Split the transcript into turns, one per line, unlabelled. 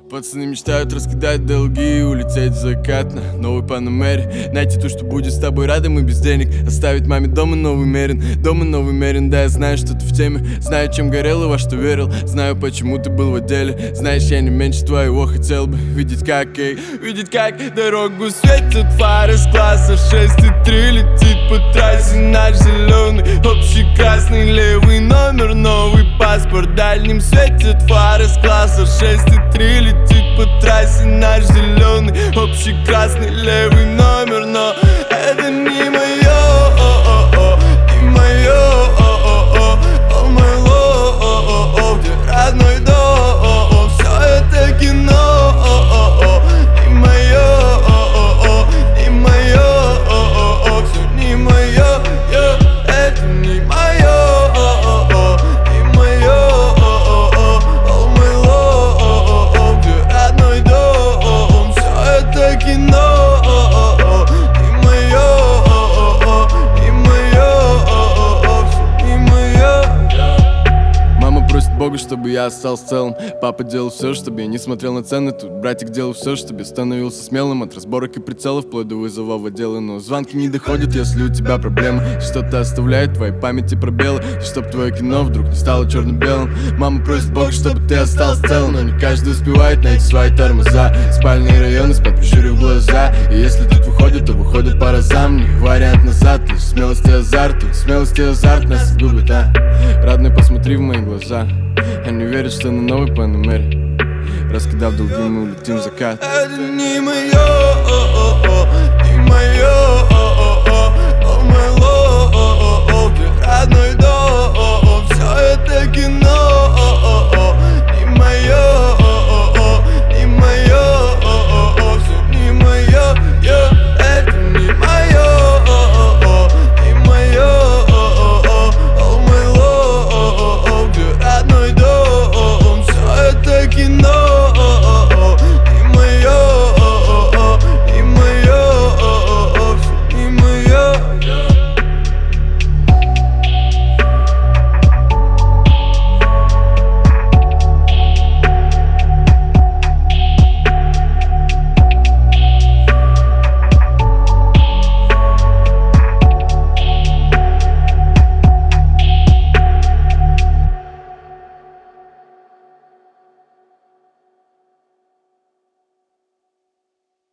Пацаны мечтают раскидать долги и улететь в закат на новой Панамере. Найти то, что будет с тобой рядом и без денег. Оставить маме дома новый Мерин, дома новый Мерин. Да, я знаю, что ты в теме, знаю, чем горел и во что верил. Знаю, почему ты был в отделе. Знаешь, я не меньше твоего хотел бы видеть, как дорогу светят фары с класса 6,3. Летит по трассе наш зеленый, общий красный левый номер, новый паспорт. Дальним светят фары с класса 6,3. Летит по трассе наш зеленый, общий красный левый номер. Но это не мое, не мое, о мой лов, где родной дом. Все это кино, не мое, не мое, все не мое, это не мое, не мое, о мой лов, где родной дом. Все это кино, не мое, не мое, все не мое. Мама просит Бога, чтобы я остался целым. Папа делал все, чтобы я не смотрел на цены. Тут братик делал все, чтобы я становился смелым. От разборок и прицелов вплоть до вызова в отделы. Но звонки не доходят, если у тебя проблемы. Что-то оставляет в твоей памяти пробелы. Чтоб твое кино вдруг не стало черно-белым. Мама просит Бога, чтобы ты остался целым. Но не каждый успевает найти свои тормоза. Спальные районы спят, прищурив глаза. И если тут выходит, то выходит по разам. Не вариант назад, лишь смелость и азарт. Тут смелость и азарт нас губит, а? Родной, посмотри в мои глаза. Они верят, что на новой Панамере, раскидав долги, мы улетим в закат. Это не мое, не мое, о мой лов, где родной дом. Все это кино.